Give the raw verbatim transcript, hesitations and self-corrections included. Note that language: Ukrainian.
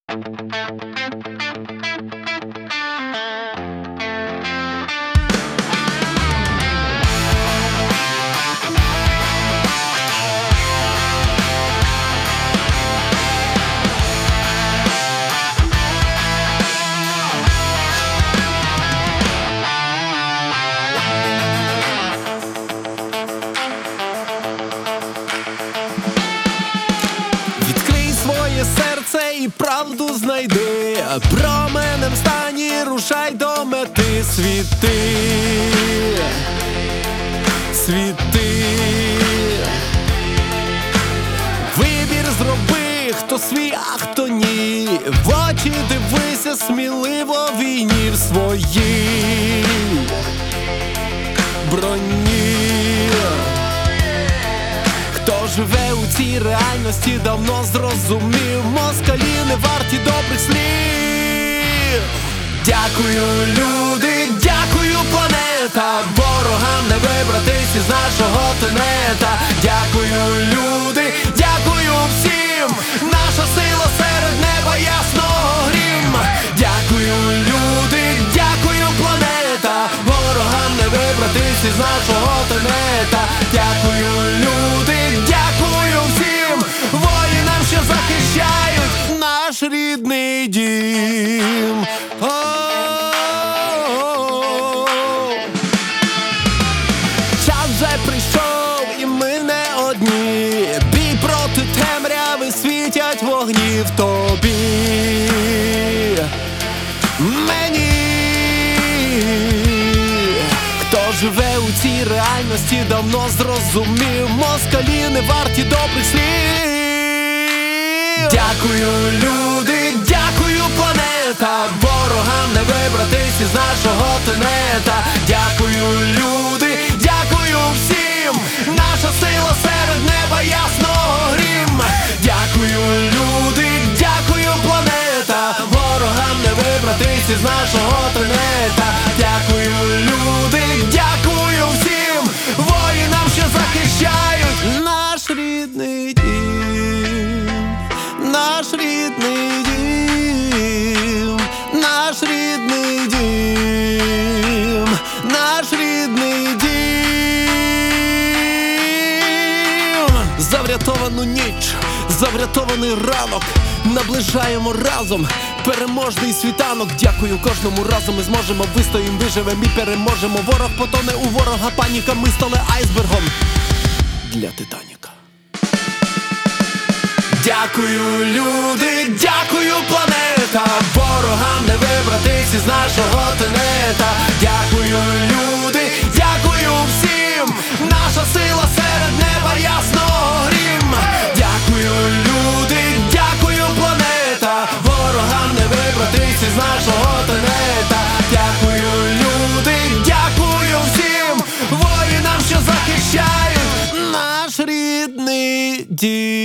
Серце і правду знайди, променем стані, рушай до мети. Світи, світи, вибір зроби, хто свій, а хто ні. В очі дивися сміливо війні в своїй броні. Хто живе у цій реальності, давно зрозумів, москалі не варті добрих слів. Дякую, люди, дякую, планета, ворогам не вибратись із нашого тенета. Дякую, люди, дякую всім, наша сила серед неба ясного грім. Дякую, люди, дякую, планета, ворогам не вибратись із нашого тенета. Дякую, люди, дякую всім воїнам, що захищають наш рідний дім. О-о-о-о. Час вже прийшов і ми не одні. Бій проти темряви, світять вогні в тобі, мені. Хто живе у цій реальності, давно зрозумів, москалі не варті добрих слів. Дякую, люди, дякую, планета, ворогам не вибратись із нашого тенета. Дякую, люди, дякую всім, наша сила серед неба ясного грім. Дякую, люди, дякую, планета, ворогам не вибратись із нашого тенета. Дякую, люди, дякую всім воїнам, що захищають наш рідний дім, наш рідний дім, наш рідний дім, наш рідний дім. За врятовану ніч, за врятований ранок, наближаємо разом переможний світанок. Дякую кожному разу, ми зможемо, вистоїм, виживем і переможемо. Ворог потоне, у ворога паніка, ми стали айсбергом для Титаніка. Дякую, люди, дякую, планета, ворогам не вибратись із нашого тенета. Дякую, люди, дякую всім, наша сила серед неба ясного грім. Дякую, люди, дякую, планета, ворогам не вибратись із нашого тенета. Дякую, люди, дякую всім воїнам, що захищають наш рідний дім.